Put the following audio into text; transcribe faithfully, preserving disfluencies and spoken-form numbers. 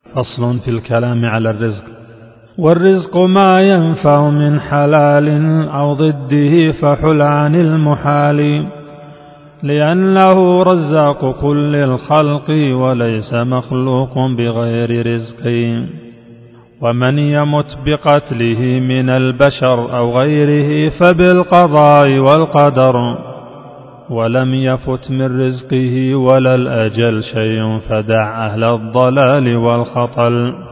فصل في الكلام على الرزق. والرزق ما ينفع من حلال أو ضده فحل عن المحال، لأنه رزاق كل الخلق وليس مخلوق بغير رزق. ومن يمت بقتله من البشر أو غيره فبالقضاء والقدر، ولم يفت من رزقه ولا الأجل شيء فدع أهل الضلال والخطل.